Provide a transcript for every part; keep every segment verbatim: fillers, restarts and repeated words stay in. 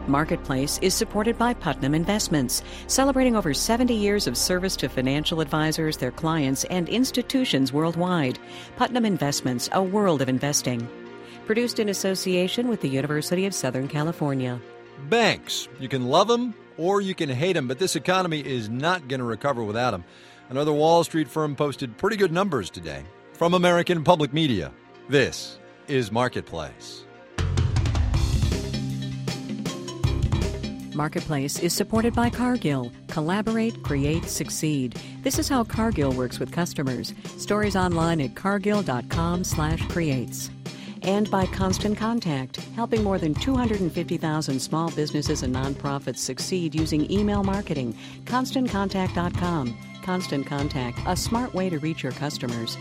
Marketplace is supported by Putnam Investments, celebrating over seventy years of service to financial advisors, their clients, and institutions worldwide. Putnam Investments, a world of investing. Produced in association with the University of Southern California. Banks. You can love them or you can hate them, but this economy is not going to recover without them. Another Wall Street firm posted pretty good numbers today. From American Public Media, this is Marketplace. Marketplace is supported by Cargill. Collaborate, create, succeed. This is how Cargill works with customers. Stories online at cargill.com slash creates. And by Constant Contact, helping more than two hundred fifty thousand small businesses and nonprofits succeed using email marketing. constant contact dot com. Constant Contact, a smart way to reach your customers.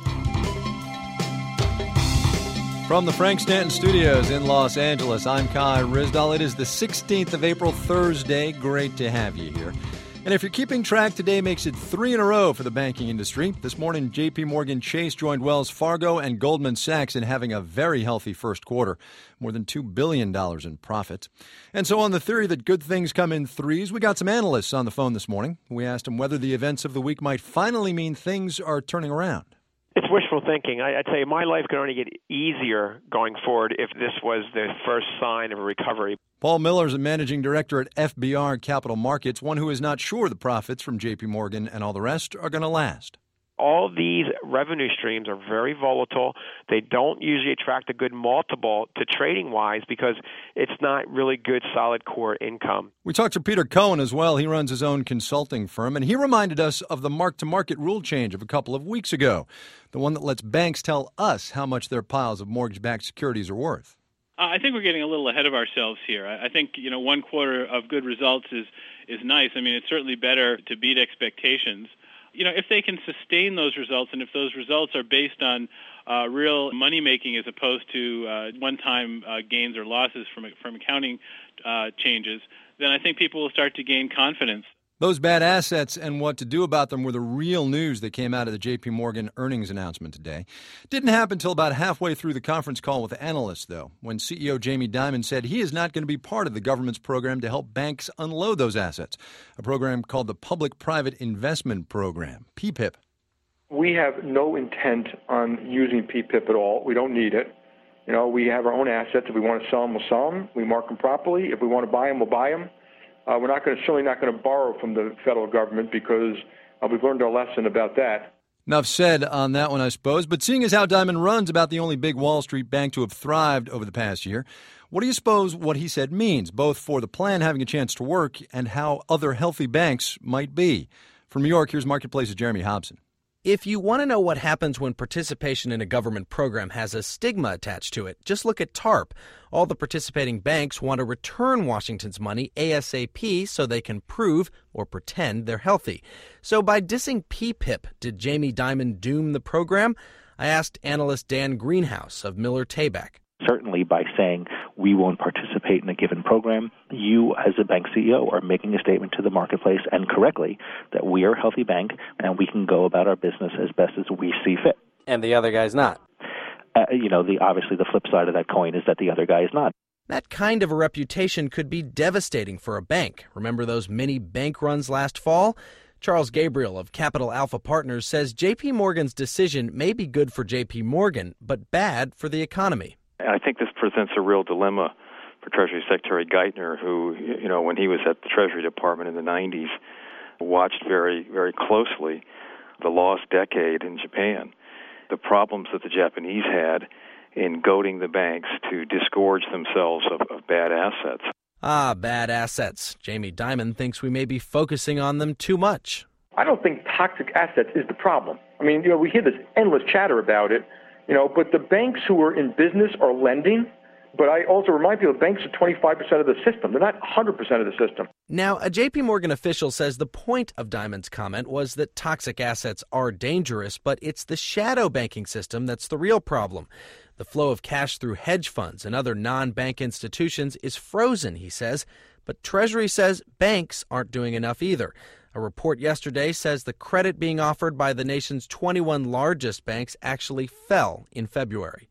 From the Frank Stanton Studios in Los Angeles, I'm Kai Ryssdal. It is the sixteenth of April, Thursday. Great to have you here. And if you're keeping track, today makes it three in a row for the banking industry. This morning, J P. Morgan Chase joined Wells Fargo and Goldman Sachs in having a very healthy first quarter, more than two billion dollars in profit. And so on the theory that good things come in threes, we got some analysts on the phone this morning. We asked them whether the events of the week might finally mean things are turning around. It's wishful thinking. I, I tell you, my life could only get easier going forward if this was the first sign of a recovery. Paul Miller is a managing director at F B R Capital Markets, one who is not sure the profits from J P. Morgan and all the rest are going to last. All these revenue streams are very volatile. They don't usually attract a good multiple to trading-wise because it's not really good, solid core income. We talked to Peter Cohen as well. He runs his own consulting firm, and he reminded us of the mark-to-market rule change of a couple of weeks ago, the one that lets banks tell us how much their piles of mortgage-backed securities are worth. Uh, I think we're getting a little ahead of ourselves here. I, I think, you know, one quarter of good results is, is nice. I mean, it's certainly better to beat expectations. You know, if they can sustain those results and if those results are based on uh, real money-making as opposed to uh, one-time uh, gains or losses from from accounting uh, changes, then I think people will start to gain confidence. Those bad assets and what to do about them were the real news that came out of the J P. Morgan earnings announcement today. Didn't happen until about halfway through the conference call with analysts, though, when C E O Jamie Dimon said he is not going to be part of the government's program to help banks unload those assets, a program called the Public-Private Investment Program, P P I P. We have no intent on using P P I P at all. We don't need it. You know, we have our own assets. If we want to sell them, we'll sell them. We mark them properly. If we want to buy them, we'll buy them. Uh, we're not going to, certainly not going to borrow from the federal government because uh, we've learned our lesson about that. Enough said on that one, I suppose. But seeing as how Dimon runs about the only big Wall Street bank to have thrived over the past year, what do you suppose what he said means, both for the plan having a chance to work and how other healthy banks might be? From New York, here's Marketplace's Jeremy Hobson. If you want to know what happens when participation in a government program has a stigma attached to it, just look at TARP. All the participating banks want to return Washington's money ASAP so they can prove or pretend they're healthy. So by dissing P P I P, did Jamie Dimon doom the program? I asked analyst Dan Greenhouse of Miller Tabak. Certainly by saying we won't participate in a given program, you as a bank C E O are making a statement to the marketplace, and correctly, that we are a healthy bank and we can go about our business as best as we see fit. And the other guy's not. Uh, you know, the obviously the flip side of that coin is that the other guy is not. That kind of a reputation could be devastating for a bank. Remember those mini bank runs last fall? Charles Gabriel of Capital Alpha Partners says J P. Morgan's decision may be good for J P. Morgan, but bad for the economy. I think this presents a real dilemma for Treasury Secretary Geithner, who, you know, when he was at the Treasury Department in the nineties, watched very, very closely the lost decade in Japan, the problems that the Japanese had in goading the banks to disgorge themselves of, of bad assets. Ah, bad assets. Jamie Dimon thinks we may be focusing on them too much. I don't think toxic assets is the problem. I mean, you know, we hear this endless chatter about it. You know, but the banks who are in business are lending. But I also remind people banks are twenty-five percent of the system. They're not one hundred percent of the system. Now, a J P. Morgan official says the point of Dimon's comment was that toxic assets are dangerous, but it's the shadow banking system that's the real problem. The flow of cash through hedge funds and other non-bank institutions is frozen, he says. But Treasury says banks aren't doing enough either. A report yesterday says the credit being offered by the nation's twenty-one largest banks actually fell in February.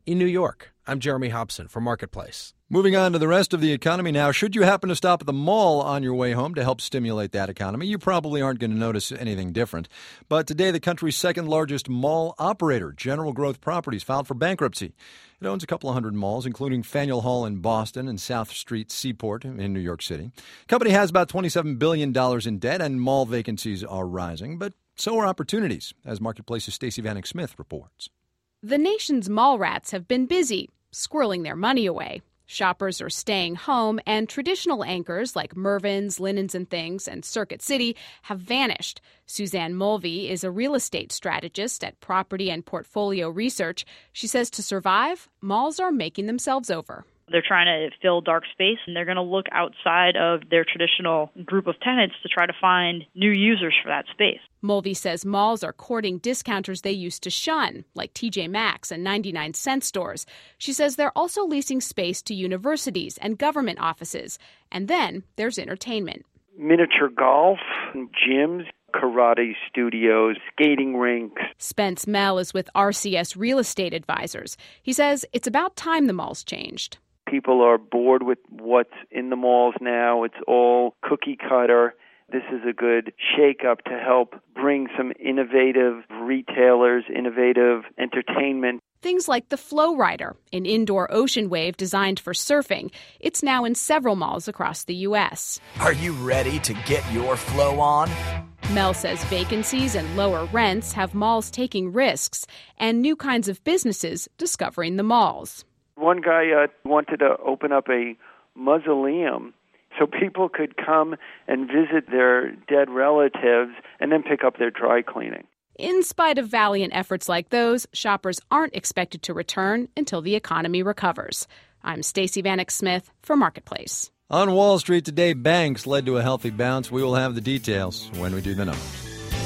in New York. I'm Jeremy Hobson for Marketplace. Moving on to the rest of the economy now. Should you happen to stop at the mall on your way home to help stimulate that economy, you probably aren't going to notice anything different. But today, the country's second largest mall operator, General Growth Properties, filed for bankruptcy. It owns a couple of hundred malls, including Faneuil Hall in Boston and South Street Seaport in New York City. The company has about twenty-seven billion dollars in debt, and mall vacancies are rising. But so are opportunities, as Marketplace's Stacey Vanek Smith reports. The nation's mall rats have been busy, squirreling their money away. Shoppers are staying home, and traditional anchors like Mervyn's, Linens and Things, and Circuit City have vanished. Suzanne Mulvey is a real estate strategist at Property and Portfolio Research. She says to survive, malls are making themselves over. They're trying to fill dark space, and they're going to look outside of their traditional group of tenants to try to find new users for that space. Mulvey says malls are courting discounters they used to shun, like T J Maxx and ninety-nine cent stores. She says they're also leasing space to universities and government offices. And then there's entertainment. Miniature golf, gyms, karate studios, skating rinks. Spence Mell is with R C S Real Estate Advisors. He says it's about time the malls changed. People are bored with what's in the malls now. It's all cookie cutter. This is a good shake-up to help bring some innovative retailers, innovative entertainment. Things like the Flow Rider, an indoor ocean wave designed for surfing. It's now in several malls across the U S. Are you ready to get your flow on? Mel says vacancies and lower rents have malls taking risks and new kinds of businesses discovering the malls. One guy uh, wanted to open up a mausoleum so people could come and visit their dead relatives and then pick up their dry cleaning. In spite of valiant efforts like those, shoppers aren't expected to return until the economy recovers. I'm Stacey Vanek Smith for Marketplace. On Wall Street today, banks led to a healthy bounce. We will have the details when we do the numbers.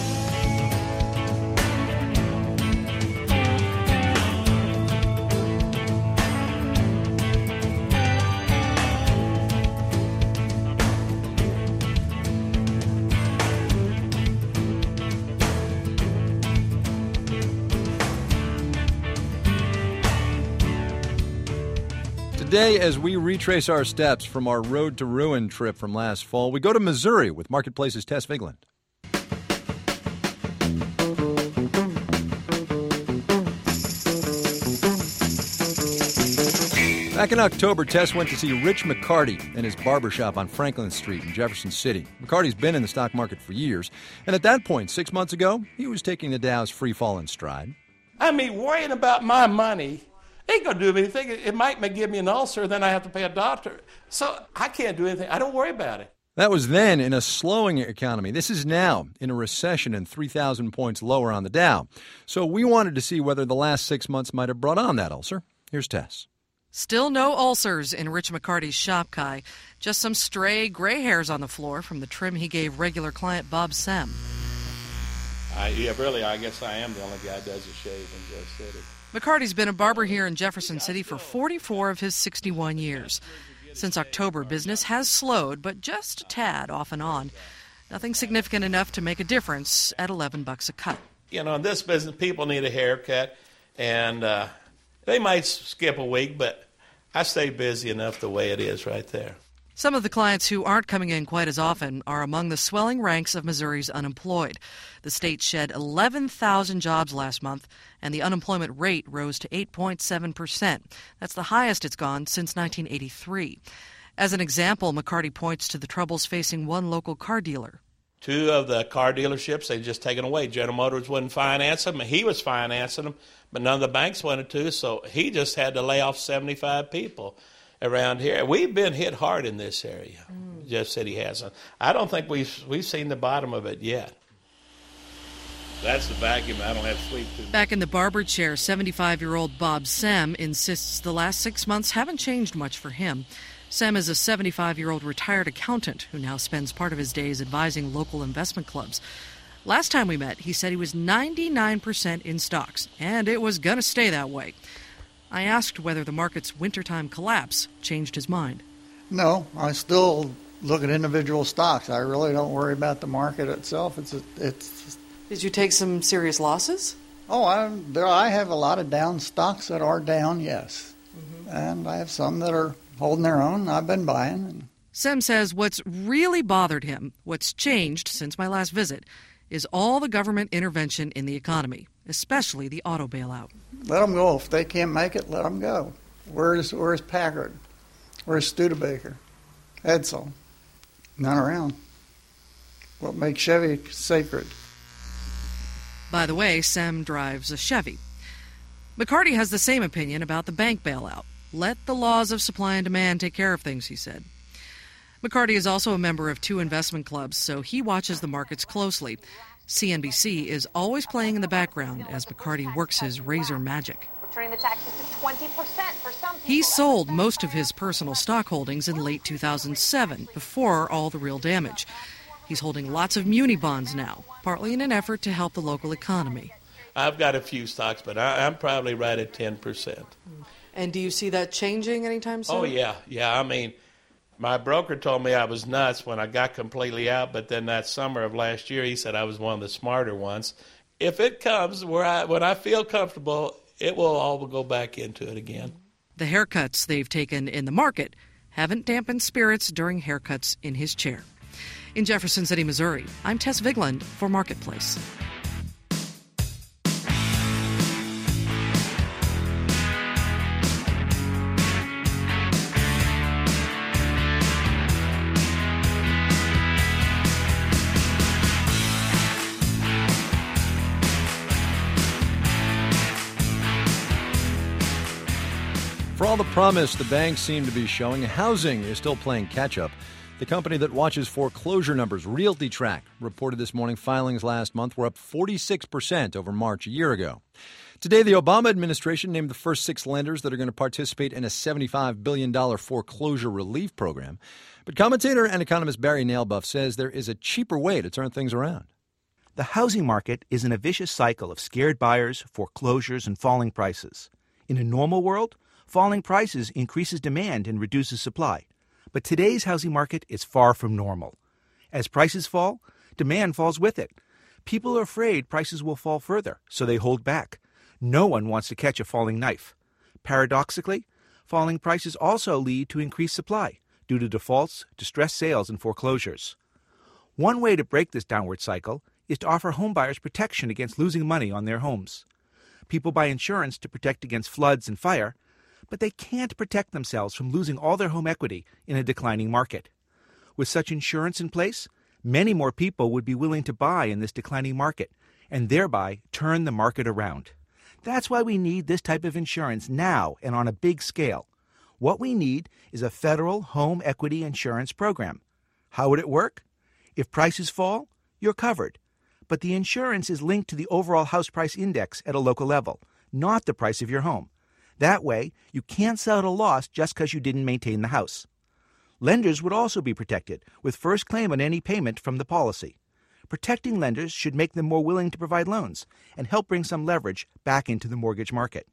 Today, as we retrace our steps from our Road to Ruin trip from last fall, we go to Missouri with Marketplace's Tess Vigland. Back in October, Tess went to see Rich McCarty in his barbershop on Franklin Street in Jefferson City. McCarty's been in the stock market for years, and at that point, six months ago, he was taking the Dow's free fall in stride. I mean, worrying about my money ain't going to do anything. It might give me an ulcer, then I have to pay a doctor. So I can't do anything. I don't worry about it. That was then in a slowing economy. This is now in a recession and three thousand points lower on the Dow. So we wanted to see whether the last six months might have brought on that ulcer. Here's Tess. Still no ulcers in Rich McCarty's shop, Kai. Just some stray gray hairs on the floor from the trim he gave regular client Bob Sem. I, yeah, really, I guess I am the only guy that does a shave in Jeff City. McCarty's been a barber here in Jefferson City for forty-four of his sixty-one years. Since October, business has slowed, but just a tad off and on. Nothing significant enough to make a difference at eleven bucks a cut. You know, in this business, people need a haircut, and uh, they might skip a week, but I stay busy enough the way it is right there. Some of the clients who aren't coming in quite as often are among the swelling ranks of Missouri's unemployed. The state shed eleven thousand jobs last month, and the unemployment rate rose to eight point seven percent. That's the highest it's gone since nineteen eighty-three. As an example, McCarty points to the troubles facing one local car dealer. Two of the car dealerships, they just taken away. General Motors wouldn't finance them, and he was financing them, but none of the banks wanted to, so he just had to lay off seventy-five people around here. We've been hit hard in this area. Mm. Jeff City hasn't. I don't think we've we've seen the bottom of it yet. That's the vacuum. I don't have sleep too much. Back in the barber chair, seventy-five-year-old Bob Sem insists the last six months haven't changed much for him. Sem is a seventy-five-year-old retired accountant who now spends part of his days advising local investment clubs. Last time we met, he said he was ninety-nine percent in stocks, and it was going to stay that way. I asked whether the market's wintertime collapse changed his mind. No, I still look at individual stocks. I really don't worry about the market itself. It's a, it's. Did you take some serious losses? Oh, I, there, I have a lot of down stocks that are down, yes. Mm-hmm. And I have some that are holding their own. I've been buying. And Sem says what's really bothered him, what's changed since my last visit, is all the government intervention in the economy, especially the auto bailout. Let them go. If they can't make it, let them go. Where's, where's Packard? Where's Studebaker? Edsel? None around. What makes Chevy sacred? By the way, Sem drives a Chevy. McCarty has the same opinion about the bank bailout. Let the laws of supply and demand take care of things, he said. McCarty is also a member of two investment clubs, so he watches the markets closely. C N B C is always playing in the background as McCarty works his razor magic. Turning the taxes to twenty percent for some people. He sold most of his personal stock holdings in late two thousand seven, before all the real damage. He's holding lots of muni bonds now, partly in an effort to help the local economy. I've got a few stocks, but I, I'm probably right at ten percent. And do you see that changing anytime soon? Oh, yeah. Yeah, I mean, my broker told me I was nuts when I got completely out, but then that summer of last year, he said I was one of the smarter ones. If it comes where I, when I feel comfortable, it will all go back into it again. The haircuts they've taken in the market haven't dampened spirits during haircuts in his chair. In Jefferson City, Missouri, I'm Tess Vigland for Marketplace. For all the promise the banks seem to be showing, housing is still playing catch-up. The company that watches foreclosure numbers, RealtyTrack, reported this morning filings last month were up forty-six percent over March a year ago. Today, the Obama administration named the first six lenders that are going to participate in a seventy-five billion dollars foreclosure relief program. But commentator and economist Barry Nailbuff says there is a cheaper way to turn things around. The housing market is in a vicious cycle of scared buyers, foreclosures, and falling prices. In a normal world, falling prices increases demand and reduces supply. But today's housing market is far from normal. As prices fall, demand falls with it. People are afraid prices will fall further, so they hold back. No one wants to catch a falling knife. Paradoxically, falling prices also lead to increased supply due to defaults, distressed sales, and foreclosures. One way to break this downward cycle is to offer homebuyers protection against losing money on their homes. People buy insurance to protect against floods and fire, but they can't protect themselves from losing all their home equity in a declining market. With such insurance in place, many more people would be willing to buy in this declining market and thereby turn the market around. That's why we need this type of insurance now and on a big scale. What we need is a federal home equity insurance program. How would it work? If prices fall, you're covered. But the insurance is linked to the overall house price index at a local level, not the price of your home. That way, you can't sell at a loss just because you didn't maintain the house. Lenders would also be protected, with first claim on any payment from the policy. Protecting lenders should make them more willing to provide loans and help bring some leverage back into the mortgage market.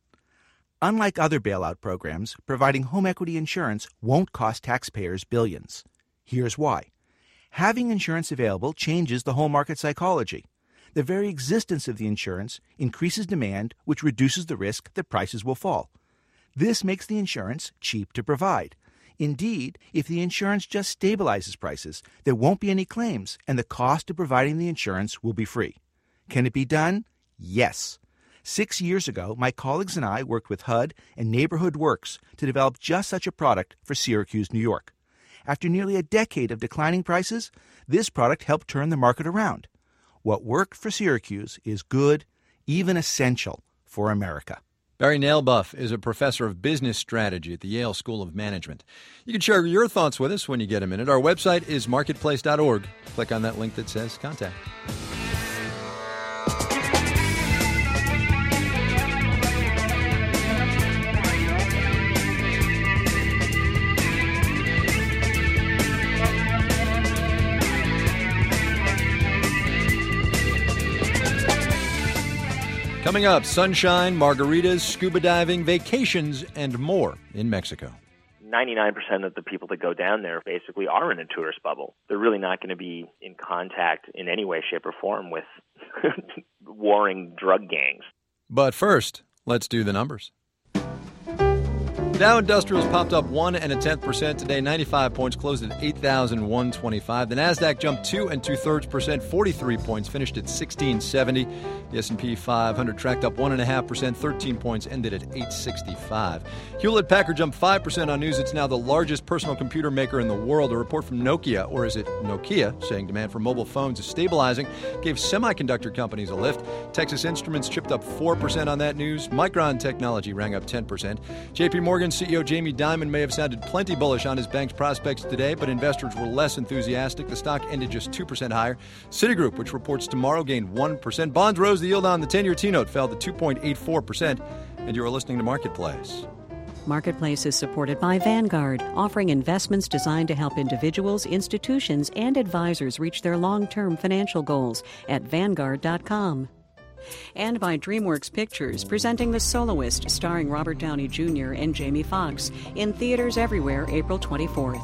Unlike other bailout programs, providing home equity insurance won't cost taxpayers billions. Here's why. Having insurance available changes the home market psychology. The very existence of the insurance increases demand, which reduces the risk that prices will fall. This makes the insurance cheap to provide. Indeed, if the insurance just stabilizes prices, there won't be any claims, and the cost of providing the insurance will be free. Can it be done? Yes. Six years ago, my colleagues and I worked with H U D and Neighborhood Works to develop just such a product for Syracuse, New York. After nearly a decade of declining prices, this product helped turn the market around. What worked for Syracuse is good, even essential, for America. Barry Nailbuff is a professor of business strategy at the Yale School of Management. You can share your thoughts with us when you get a minute. Our website is marketplace dot org. Click on that link that says contact. Coming up, sunshine, margaritas, scuba diving, vacations, and more in Mexico. ninety-nine percent of the people that go down there basically are in a tourist bubble. They're really not going to be in contact in any way, shape, or form with warring drug gangs. But first, let's do the numbers. Dow Industrials popped up one and a tenth percent today, ninety-five points, closed at eight thousand one hundred twenty-five. The Nasdaq jumped two and two thirds percent, forty-three points, finished at sixteen seventy. The S and P five hundred tracked up one and a half percent, thirteen points, ended at eight sixty-five. Hewlett Packard jumped five percent on news. It's now the largest personal computer maker in the world. A report from Nokia, or is it Nokia, saying demand for mobile phones is stabilizing, gave semiconductor companies a lift. Texas Instruments chipped up four percent on that news. Micron Technology rang up ten percent. J P Morgan C E O Jamie Dimon may have sounded plenty bullish on his bank's prospects today, but investors were less enthusiastic. The stock ended just two percent higher. Citigroup, which reports tomorrow, gained one percent. Bonds rose. The yield on the ten-year T-note fell to two point eight four percent. And you are listening to Marketplace. Marketplace is supported by Vanguard, offering investments designed to help individuals, institutions, and advisors reach their long-term financial goals at Vanguard dot com. And by DreamWorks Pictures, presenting The Soloist, starring Robert Downey Junior and Jamie Foxx, in theaters everywhere April twenty-fourth.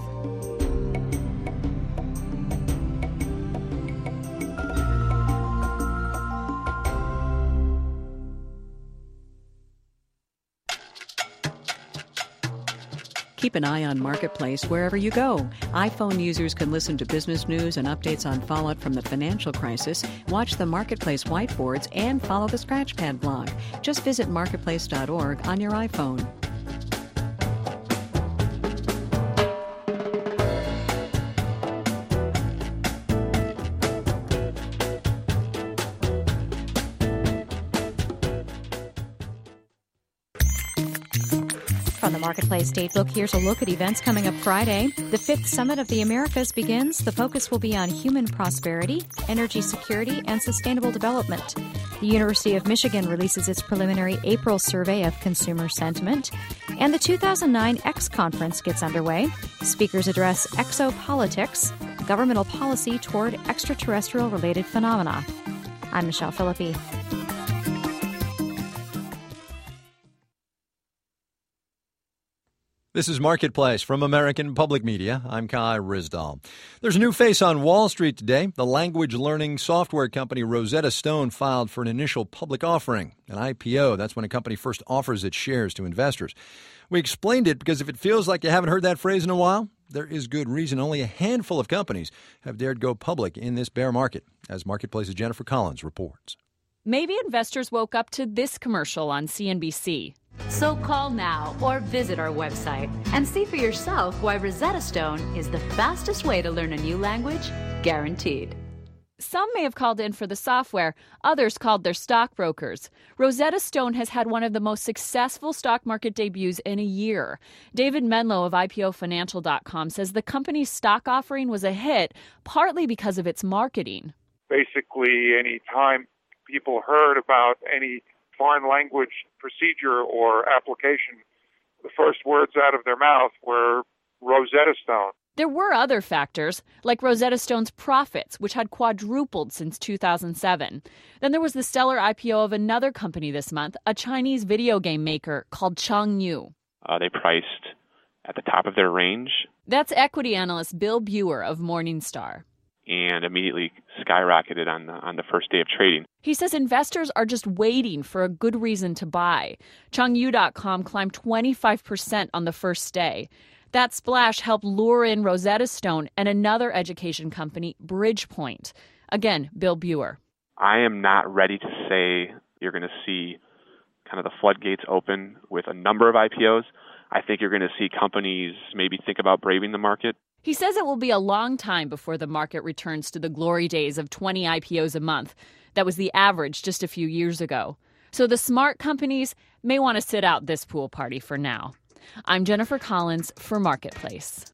Keep an eye on Marketplace wherever you go. iPhone users can listen to business news and updates on fallout from the financial crisis, watch the Marketplace whiteboards, and follow the Scratchpad blog. Just visit marketplace dot org on your iPhone. From the Marketplace Datebook, here's a look at events coming up Friday. The fifth Summit of the Americas begins. The focus will be on human prosperity, energy security, and sustainable development. The University of Michigan releases its preliminary April survey of consumer sentiment. And the two thousand nine X Conference gets underway. Speakers address exopolitics, governmental policy toward extraterrestrial-related phenomena. I'm Michelle Philippi. This is Marketplace from American Public Media. I'm Kai Ryssdal. There's a new face on Wall Street today. The language learning software company Rosetta Stone filed for an initial public offering, an I P O. That's when a company first offers its shares to investors. We explained it because if it feels like you haven't heard that phrase in a while, there is good reason. Only a handful of companies have dared go public in this bear market, as Marketplace's Jennifer Collins reports. Maybe investors woke up to this commercial on C N B C. So call now or visit our website and see for yourself why Rosetta Stone is the fastest way to learn a new language, guaranteed. Some may have called in for the software. Others called their stockbrokers. Rosetta Stone has had one of the most successful stock market debuts in a year. David Menlo of I P O Financial dot com says the company's stock offering was a hit, partly because of its marketing. Basically, any time people heard about any foreign language procedure or application, the first words out of their mouth were Rosetta Stone. There were other factors, like Rosetta Stone's profits, which had quadrupled since two thousand seven. Then there was the stellar I P O of another company this month, a Chinese video game maker called Changyu. Uh, they priced at the top of their range. That's equity analyst Bill Buer of Morningstar. And immediately skyrocketed on the, on the first day of trading. He says investors are just waiting for a good reason to buy. Changyu dot com climbed twenty-five percent on the first day. That splash helped lure in Rosetta Stone and another education company, Bridgepoint. Again, Bill Buer. I am not ready to say you're going to see kind of the floodgates open with a number of I P Os. I think you're going to see companies maybe think about braving the market. He says it will be a long time before the market returns to the glory days of twenty I P Os a month. That was the average just a few years ago. So the smart companies may want to sit out this pool party for now. I'm Jennifer Collins for Marketplace.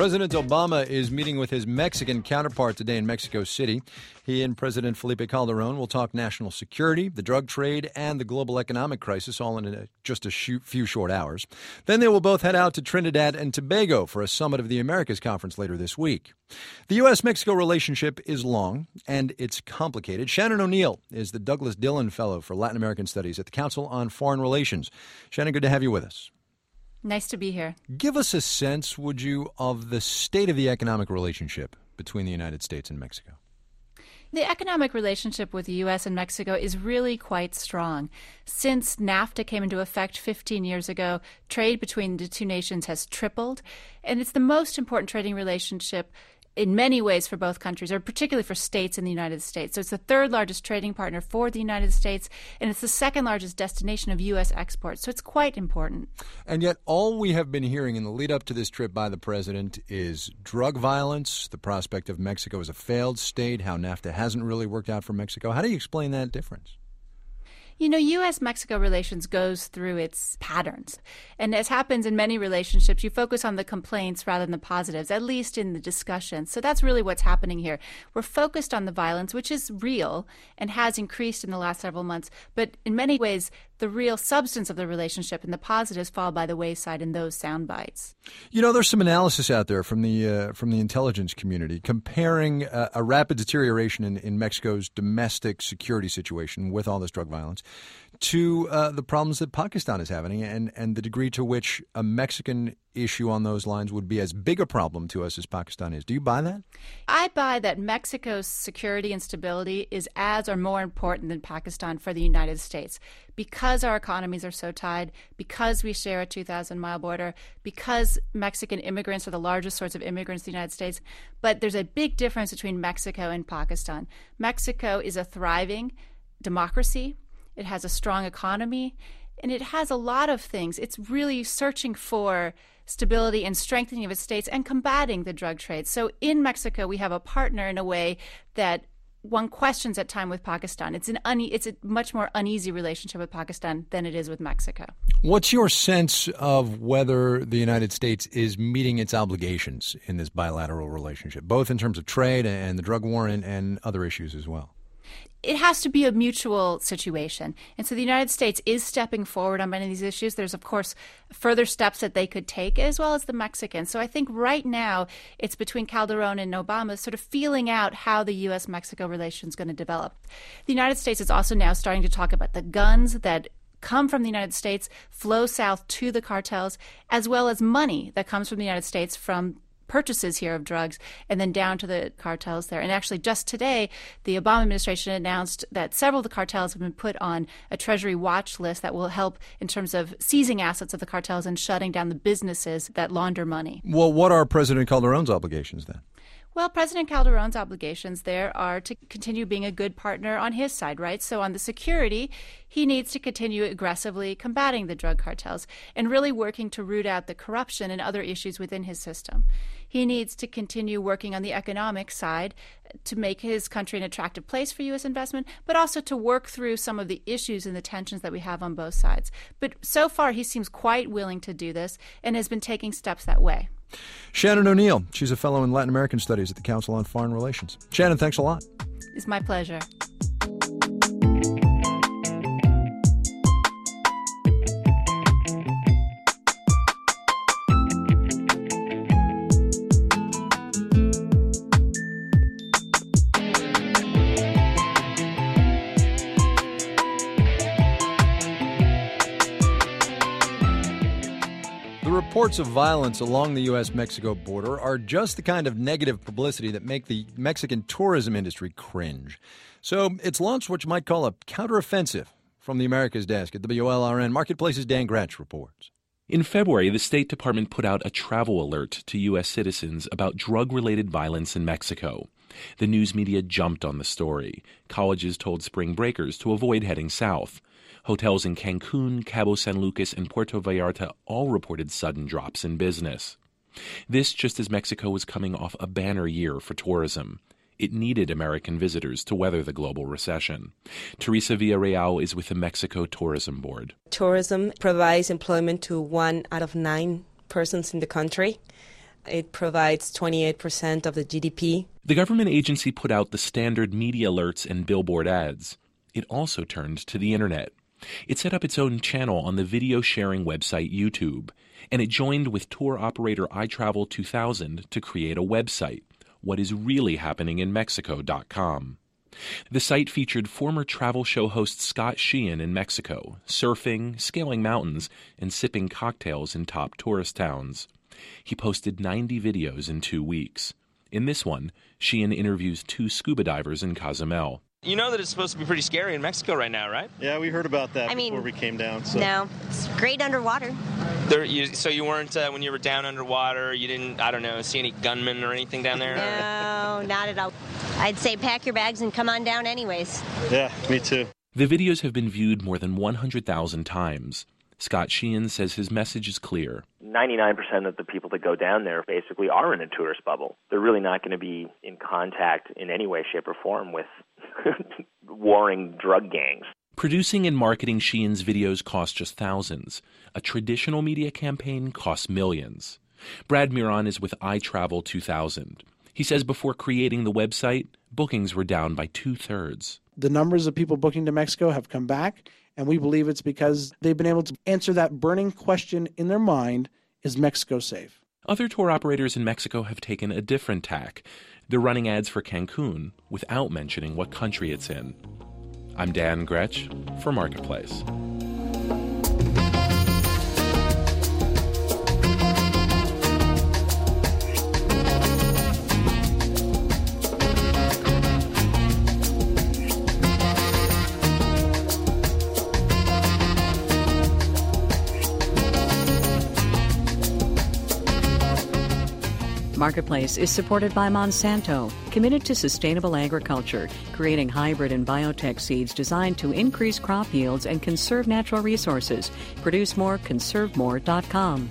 President Obama is meeting with his Mexican counterpart today in Mexico City. He and President Felipe Calderon will talk national security, the drug trade, and the global economic crisis, all in a, just a few short hours. Then they will both head out to Trinidad and Tobago for a Summit of the Americas conference later this week. The U S Mexico relationship is long, and it's complicated. Shannon O'Neill is the Douglas Dillon Fellow for Latin American Studies at the Council on Foreign Relations. Shannon, good to have you with us. Nice to be here. Give us a sense, would you, of the state of the economic relationship between the United States and Mexico? The economic relationship with the U S and Mexico is really quite strong. Since NAFTA came into effect fifteen years ago, trade between the two nations has tripled, and it's the most important trading relationship in many ways for both countries, or particularly for states in the United States. So it's the third largest trading partner for the United States, and it's the second largest destination of U S exports. So it's quite important. And yet all we have been hearing in the lead up to this trip by the president is drug violence, the prospect of Mexico as a failed state, how NAFTA hasn't really worked out for Mexico. How do you explain that difference? You know, U S Mexico relations goes through its patterns. And as happens in many relationships, you focus on the complaints rather than the positives, at least in the discussion. So that's really what's happening here. We're focused on the violence, which is real and has increased in the last several months. But in many ways, the real substance of the relationship and the positives fall by the wayside in those sound bites. You know, there's some analysis out there from the uh, from the intelligence community comparing uh, a rapid deterioration in, in Mexico's domestic security situation with all this drug violence to uh, the problems that Pakistan is having and, and the degree to which a Mexican issue on those lines would be as big a problem to us as Pakistan is. Do you buy that? I buy that Mexico's security and stability is as or more important than Pakistan for the United States because our economies are so tied, because we share a two thousand mile border, because Mexican immigrants are the largest source of immigrants in the United States. But there's a big difference between Mexico and Pakistan. Mexico is a thriving democracy. It has a strong economy, and it has a lot of things. It's really searching for stability and strengthening of its states and combating the drug trade. So in Mexico, we have a partner in a way that one questions at time with Pakistan. It's an une- it's a much more uneasy relationship with Pakistan than it is with Mexico. What's your sense of whether the United States is meeting its obligations in this bilateral relationship, both in terms of trade and the drug war and, and other issues as well? It has to be a mutual situation. And so the United States is stepping forward on many of these issues. There's, of course, further steps that they could take, as well as the Mexicans. So I think right now it's between Calderon and Obama sort of feeling out how the U S Mexico relation is going to develop. The United States is also now starting to talk about the guns that come from the United States, flow south to the cartels, as well as money that comes from the United States from purchases here of drugs and then down to the cartels there. And actually just today, the Obama administration announced that several of the cartels have been put on a Treasury watch list that will help in terms of seizing assets of the cartels and shutting down the businesses that launder money. Well, what are President Calderon's obligations then? Well, President Calderon's obligations there are to continue being a good partner on his side, right? So on the security, he needs to continue aggressively combating the drug cartels and really working to root out the corruption and other issues within his system. He needs to continue working on the economic side to make his country an attractive place for U S investment, but also to work through some of the issues and the tensions that we have on both sides. But so far, he seems quite willing to do this and has been taking steps that way. Shannon O'Neill, she's a fellow in Latin American Studies at the Council on Foreign Relations. Shannon, thanks a lot. It's my pleasure. Reports of violence along the U S Mexico border are just the kind of negative publicity that make the Mexican tourism industry cringe. So it's launched what you might call a counteroffensive. From the Americas desk at W L R N, Marketplace's Dan Gratch reports. In February, the State Department put out a travel alert to U S citizens about drug-related violence in Mexico. The news media jumped on the story. Colleges told spring breakers to avoid heading south. Hotels in Cancun, Cabo San Lucas, and Puerto Vallarta all reported sudden drops in business. This just as Mexico was coming off a banner year for tourism. It needed American visitors to weather the global recession. Teresa Villarreal is with the Mexico Tourism Board. Tourism provides employment to one out of nine persons in the country. It provides twenty-eight percent of the G D P. The government agency put out the standard media alerts and billboard ads. It also turned to the internet. It set up its own channel on the video sharing website YouTube, and it joined with tour operator iTravel two thousand to create a website, what is really happening in Mexico dot com. The site featured former travel show host Scott Sheehan in Mexico, surfing, scaling mountains, and sipping cocktails in top tourist towns. He posted ninety videos in two weeks. In this one, Sheehan interviews two scuba divers in Cozumel. You know that it's supposed to be pretty scary in Mexico right now, right? Yeah, we heard about that I before mean, we came down. So. No, it's great underwater. There, you, so you weren't, uh, when you were down underwater, you didn't, I don't know, see any gunmen or anything down there? No, not at all. I'd say pack your bags and come on down anyways. Yeah, me too. The videos have been viewed more than one hundred thousand times. Scott Sheehan says his message is clear. ninety-nine percent of the people that go down there basically are in a tourist bubble. They're really not going to be in contact in any way, shape, or form with warring drug gangs. Producing and marketing Sheehan's videos cost just thousands. A traditional media campaign costs millions. Brad Miron is with iTravel two thousand. He says before creating the website, bookings were down by two-thirds. The numbers of people booking to Mexico have come back, and we believe it's because they've been able to answer that burning question in their mind, is Mexico safe? Other tour operators in Mexico have taken a different tack. They're running ads for Cancun without mentioning what country it's in. I'm Dan Gretsch for Marketplace. Marketplace is supported by Monsanto, committed to sustainable agriculture, creating hybrid and biotech seeds designed to increase crop yields and conserve natural resources. Produce more, conserve more dot com.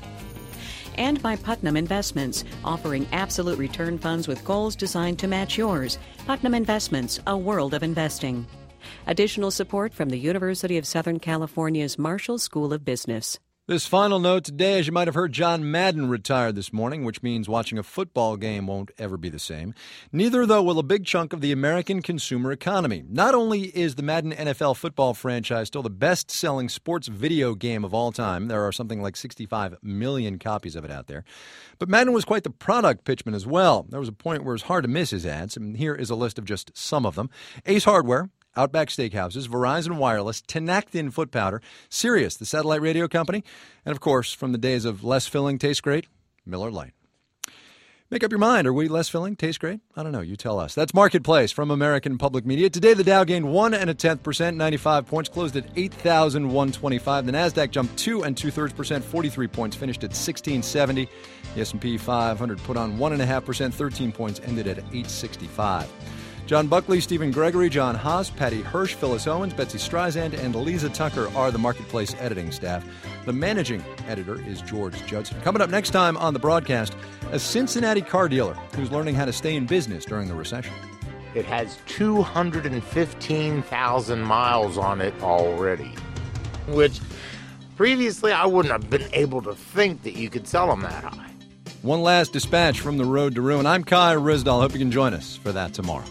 And by Putnam Investments, offering absolute return funds with goals designed to match yours. Putnam Investments, a world of investing. Additional support from the University of Southern California's Marshall School of Business. This final note today, as you might have heard, John Madden retired this morning, which means watching a football game won't ever be the same. Neither, though, will a big chunk of the American consumer economy. Not only is the Madden N F L football franchise still the best-selling sports video game of all time, there are something like sixty-five million copies of it out there, but Madden was quite the product pitchman as well. There was a point where it's hard to miss his ads, and here is a list of just some of them. Ace Hardware, Outback Steakhouses, Verizon Wireless, Tenactin Foot Powder, Sirius, the satellite radio company, and, of course, from the days of less filling, tastes great, Miller Lite. Make up your mind. Are we less filling? Taste great? I don't know. You tell us. That's Marketplace from American Public Media. Today, the Dow gained one and a tenth percent, ninety-five points, closed at eight thousand one hundred twenty-five. The Nasdaq jumped two and two thirds percent, forty-three points, finished at sixteen seventy. The S and P five hundred put on one and a half percent, thirteen points, ended at eight sixty-five. John Buckley, Stephen Gregory, John Haas, Patty Hirsch, Phyllis Owens, Betsy Streisand, and Lisa Tucker are the Marketplace editing staff. The managing editor is George Judson. Coming up next time on the broadcast, a Cincinnati car dealer who's learning how to stay in business during the recession. It has two hundred fifteen thousand miles on it already, which previously I wouldn't have been able to think that you could sell them that high. One last dispatch from the road to ruin. I'm Kai Ryssdal. Hope you can join us for that tomorrow.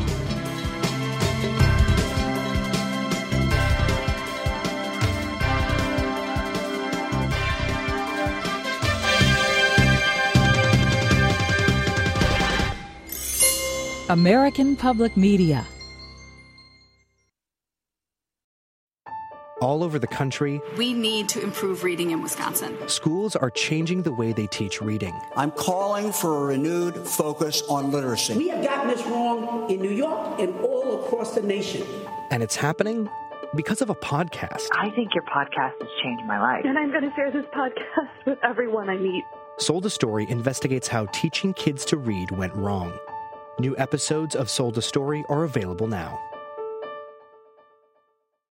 American Public Media. All over the country, we need to improve reading in Wisconsin. Schools are changing the way they teach reading. I'm calling for a renewed focus on literacy. We have gotten this wrong in New York and all across the nation. And it's happening because of a podcast. I think your podcast has changed my life. And I'm going to share this podcast with everyone I meet. Sold a Story investigates how teaching kids to read went wrong. New episodes of Sold a Story are available now.